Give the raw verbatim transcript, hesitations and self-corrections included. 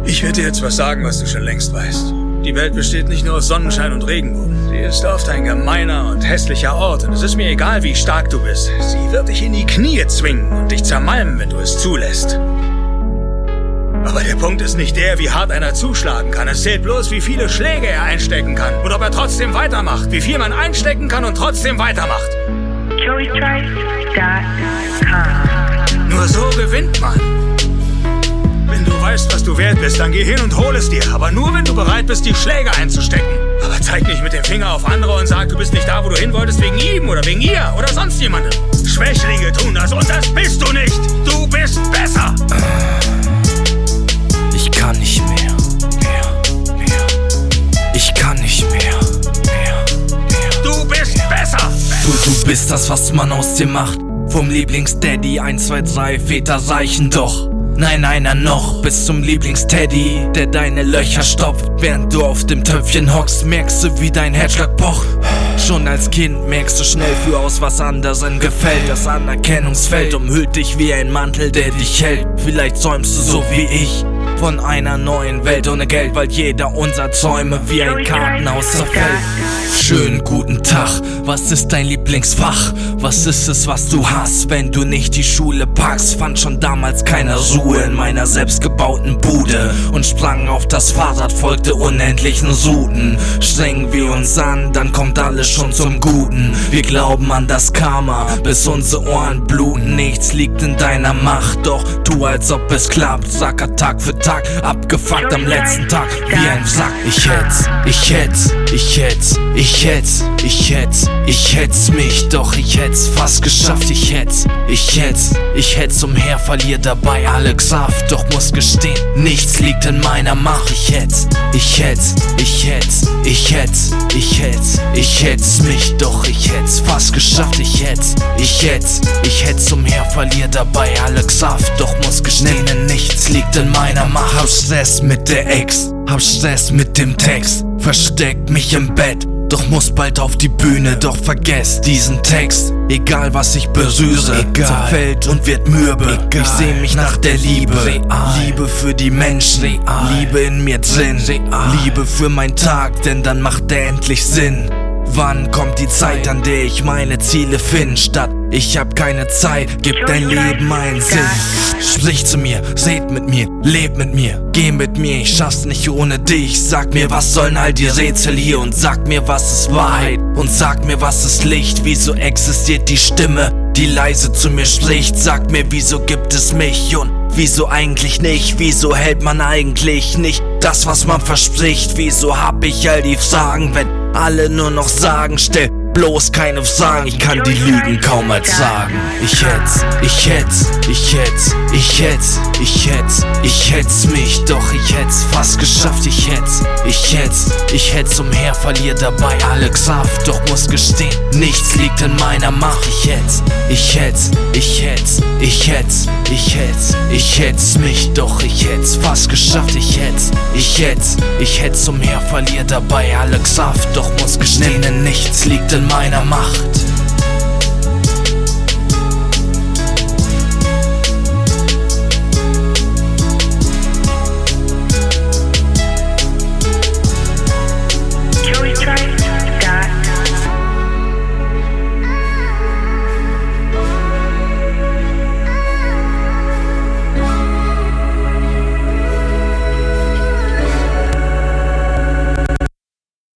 Ich werde dir jetzt was sagen, was du schon längst weißt. Die Welt besteht nicht nur aus Sonnenschein und Regenbogen. Sie ist oft ein gemeiner und hässlicher Ort. Und es ist mir egal, wie stark du bist. Sie wird dich in die Knie zwingen und dich zermalmen, wenn du es zulässt. Aber der Punkt ist nicht der, wie hart einer zuschlagen kann. Es zählt bloß, wie viele Schläge er einstecken kann. Und ob er trotzdem weitermacht. Wie viel man einstecken kann und trotzdem weitermacht. Joey Trice Punkt com. Nur so gewinnt man. Wenn du weißt, was du wert bist, dann geh hin und hol es dir. Aber nur, wenn du bereit bist, die Schläge einzustecken. Aber zeig nicht mit dem Finger auf andere und sag, du bist nicht da, wo du hin wolltest, wegen ihm oder wegen ihr oder sonst jemandem. Schwächlinge tun das und das bist du nicht. Du bist besser. Ich kann nicht mehr. Mehr, mehr. Ich kann nicht mehr. Mehr, mehr. Du bist besser. Du, du bist das, was man aus dir macht. Vom Lieblingsdaddy, eins, zwei, drei, Väter reichen doch. Nein, einer noch, bis zum Lieblingsteddy, der deine Löcher stopft. Während du auf dem Töpfchen hockst, merkst du, wie dein Herzschlag pocht. Schon als Kind merkst du schnell für aus, was anderen gefällt. Das Anerkennungsfeld umhüllt dich wie ein Mantel, der dich hält. Vielleicht träumst du so wie ich von einer neuen Welt ohne Geld, weil jeder unserer Träume wie ein Kartenhaus zerfällt. Schönen guten Tag, was ist dein Lieblingsfach? Was ist es, was du hast, wenn du nicht die Schule packst? Fand schon damals keine Ruhe in meiner selbstgebauten Bude und sprang auf das Fahrrad, folgte unendlichen Routen. Strengen wir uns an, dann kommt alles schon zum Guten. Wir glauben an das Karma, bis unsere Ohren bluten. Nichts liegt in deiner Macht, doch tu als ob es klappt. Sacker Tag für Tag, abgefuckt am letzten Tag wie ein Sack. Ich hätt's, ich hätt's, ich hätt's, ich hätt's, ich hätt's, ich hätt's mich, doch ich hätt's fast geschafft. Ich hätt's, ich hätt's, ich hätt's umher, verlier dabei alle Kraft. Doch muss gestehen, nichts liegt in meiner Macht. Ich hätt's, ich hätt's, ich hätt's, ich hätt's, ich hätt's, ich hätt's mich, doch ich hätt's fast geschafft. Ich hätt's, ich hätt's, ich hätt's umher, verlier dabei alle Kraft. Doch muss gestehen, nichts liegt in meiner Macht. Hab Stress mit der Ex, hab Stress mit dem Text, versteck mich im Bett, doch muss bald auf die Bühne. Doch vergesst diesen Text, egal was ich berühre, egal, zerfällt und wird mürbe. Egal. Ich seh mich nach der Liebe, real. Liebe für die Menschen, real. Liebe in mir drin, real. Liebe für meinen Tag, denn dann macht der endlich Sinn. Wann kommt die Zeit, an der ich meine Ziele finde? Statt ich hab keine Zeit, gib dein Leben einen Sinn. Sprich zu mir, red mit mir, leb mit mir, geh mit mir, ich schaff's nicht ohne dich. Sag mir, was sollen all die Rätsel hier und sag mir, was ist Wahrheit und sag mir, was ist Licht. Wieso existiert die Stimme, die leise zu mir spricht? Sag mir, wieso gibt es mich und wieso eigentlich nicht? Wieso hält man eigentlich nicht das, was man verspricht? Wieso hab ich all die Fragen, wenn alle nur noch sagen? Stell bloß keine Fragen, ich kann die Lügen kaum ertragen. Ich hätt's, ich hätt's, ich hätt's, ich hätt's, ich hätt's, ich hätt's mich, doch ich hätt's fast geschafft. Ich hätt's, ich hätt's, ich hätt's umher, verlier dabei alle Kraft. Doch muss gestehen, nichts liegt in meiner Macht. Ich hätt's, ich hätt's, ich hätt's, ich hätt's, ich hätt's, ich hätt's mich, doch ich hätt's fast geschafft. Ich hätt's, ich hätt's, ich hätt's umher, verlier dabei alle Kraft. Doch muss gestehen, nichts liegt in meiner Macht.